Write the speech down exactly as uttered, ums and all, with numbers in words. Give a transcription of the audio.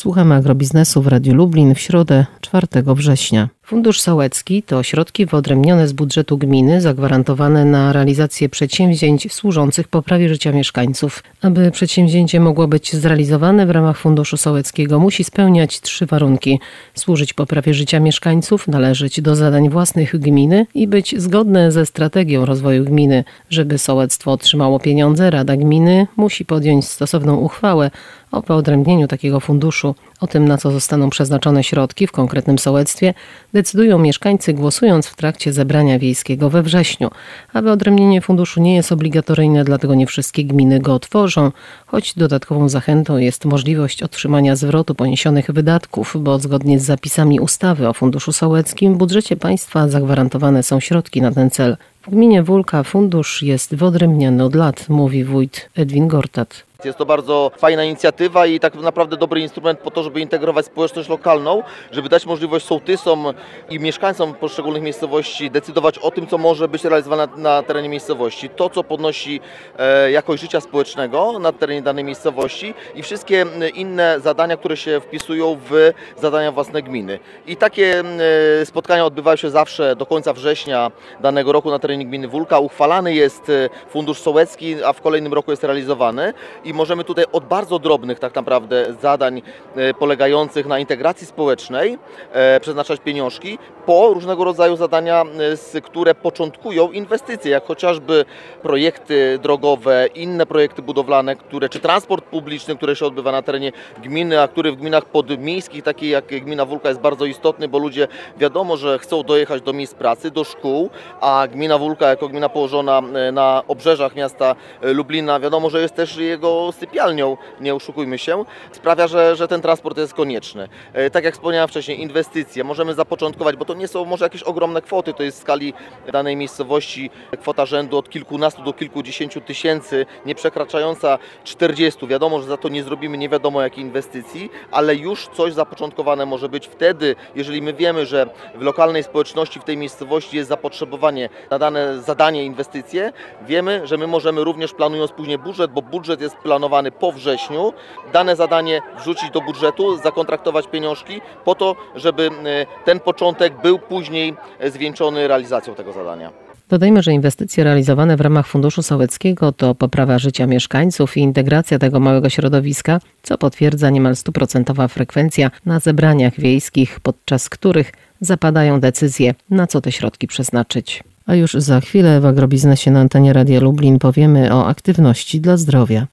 Słuchamy agrobiznesu w Radiu Lublin w środę, czwartego września. Fundusz Sołecki to środki wyodrębnione z budżetu gminy zagwarantowane na realizację przedsięwzięć służących poprawie życia mieszkańców. Aby przedsięwzięcie mogło być zrealizowane w ramach Funduszu Sołeckiego, musi spełniać trzy warunki: służyć poprawie życia mieszkańców, należeć do zadań własnych gminy i być zgodne ze strategią rozwoju gminy. Żeby sołectwo otrzymało pieniądze, Rada Gminy musi podjąć stosowną uchwałę o wyodrębnieniu takiego funduszu. O tym, na co zostaną przeznaczone środki w konkretnym sołectwie, decydują mieszkańcy, głosując w trakcie zebrania wiejskiego we wrześniu. A wyodrębnienie funduszu nie jest obligatoryjne, dlatego nie wszystkie gminy go otworzą, choć dodatkową zachętą jest możliwość otrzymania zwrotu poniesionych wydatków, bo zgodnie z zapisami ustawy o Funduszu Sołeckim w budżecie państwa zagwarantowane są środki na ten cel. W gminie Wólka fundusz jest wyodrębniany od lat, mówi wójt Edwin Gortat. Jest to bardzo fajna inicjatywa i tak naprawdę dobry instrument po to, żeby integrować społeczność lokalną, żeby dać możliwość sołtysom i mieszkańcom poszczególnych miejscowości decydować o tym, co może być realizowane na, na terenie miejscowości. To, co podnosi e, jakość życia społecznego na terenie danej miejscowości i wszystkie inne zadania, które się wpisują w zadania własne gminy. I takie e, spotkania odbywają się zawsze do końca września danego roku na terenie gminy Wólka. Uchwalany jest Fundusz Sołecki, a w kolejnym roku jest realizowany. I możemy tutaj od bardzo drobnych tak naprawdę zadań e, polegających na integracji społecznej e, przeznaczać pieniążki, po różnego rodzaju zadania, e, które początkują inwestycje, jak chociażby projekty drogowe, inne projekty budowlane, które, czy transport publiczny, który się odbywa na terenie gminy, a który w gminach podmiejskich, takiej jak gmina Wólka, jest bardzo istotny, bo ludzie wiadomo, że chcą dojechać do miejsc pracy, do szkół, a gmina Wólka jako gmina położona na obrzeżach miasta Lublina, wiadomo, że jest też jego sypialnią, nie oszukujmy się, sprawia, że, że ten transport jest konieczny. E, tak jak wspomniałem wcześniej, inwestycje możemy zapoczątkować, bo to nie są może jakieś ogromne kwoty, to jest w skali danej miejscowości kwota rzędu od kilkunastu do kilkudziesięciu tysięcy, nie przekraczająca czterdziestu. Wiadomo, że za to nie zrobimy nie wiadomo jakiej inwestycji, ale już coś zapoczątkowane może być wtedy, jeżeli my wiemy, że w lokalnej społeczności, w tej miejscowości jest zapotrzebowanie na dane zadanie, inwestycje, wiemy, że my możemy również, planując później budżet, bo budżet jest planowany po wrześniu, dane zadanie wrzucić do budżetu, zakontraktować pieniążki po to, żeby ten początek był później zwieńczony realizacją tego zadania. Dodajmy, że inwestycje realizowane w ramach Funduszu Sołeckiego to poprawa życia mieszkańców i integracja tego małego środowiska, co potwierdza niemal stuprocentowa frekwencja na zebraniach wiejskich, podczas których zapadają decyzje, na co te środki przeznaczyć. A już za chwilę w agrobiznesie na antenie Radia Lublin powiemy o aktywności dla zdrowia.